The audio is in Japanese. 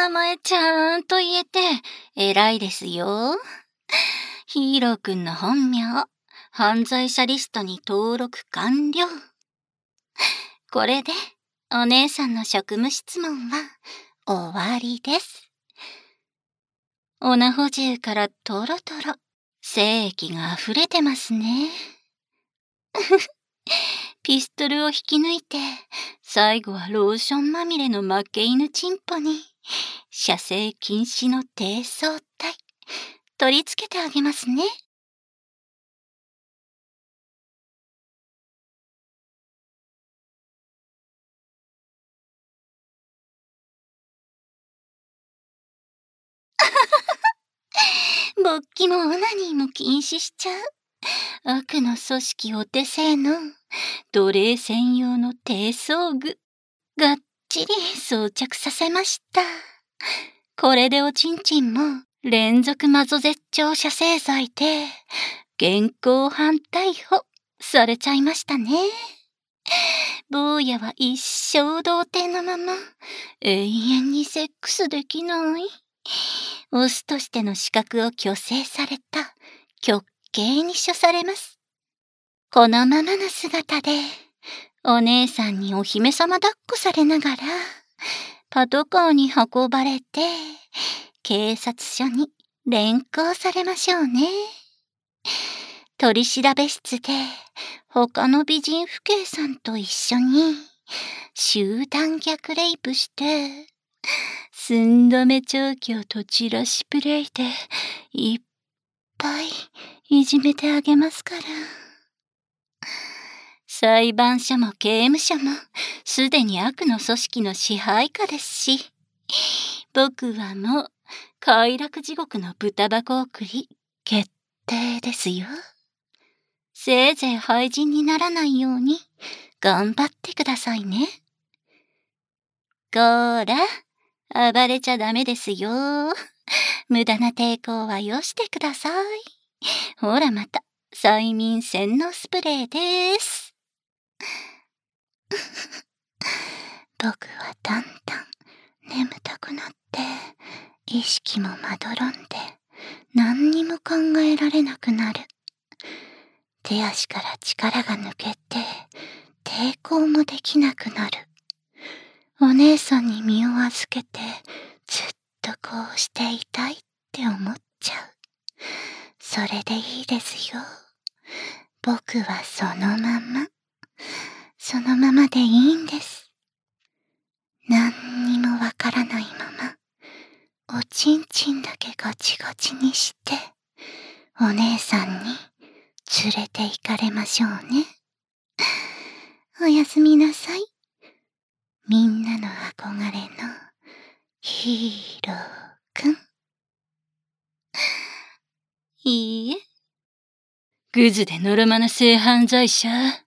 名前ちゃんと言えて偉いですよ。ヒーローくんの本名、犯罪者リストに登録完了。これでお姉さんの職務質問は終わりです。オナホ銃からトロトロ精液が溢れてますね。ピストルを引き抜いて、最後はローションまみれの負け犬チンポに、射精禁止の低層体、取り付けてあげますね。勃起もオナニーも禁止しちゃう。悪の組織お手製の奴隷専用の低装具、がっちり装着させました。これでおちんちんも連続マゾ絶頂射精罪で現行犯逮捕されちゃいましたね。坊やは一生童貞のまま永遠にセックスできない。オスとしての資格を虚勢された極刑に処されます。このままの姿でお姉さんにお姫様抱っこされながらパトカーに運ばれて警察署に連行されましょうね。取り調べ室で他の美人父兄さんと一緒に集団逆レイプして寸止め調教とチラシプレイでいっぱいいじめてあげますから。裁判所も刑務所もすでに悪の組織の支配下ですし、僕はもう快楽地獄の豚箱送り決定ですよ。せいぜい廃人にならないように頑張ってくださいね。こーら、暴れちゃダメですよ。無駄な抵抗はよしてください。ほらまた、催眠洗脳スプレーです。僕はだんだん眠たくなって意識もまどろんで何にも考えられなくなる。手足から力が抜けて抵抗もできなくなる。お姉さんに身を預けてずっとこうしていたいって思っちゃう。それでいいですよ。僕はそのままでいいんです。何にもわからないまま、おちんちんだけガチガチにして、お姉さんに連れて行かれましょうね。おやすみなさい。みんなの憧れのヒーローくん。いいえ。グズでのろまな性犯罪者。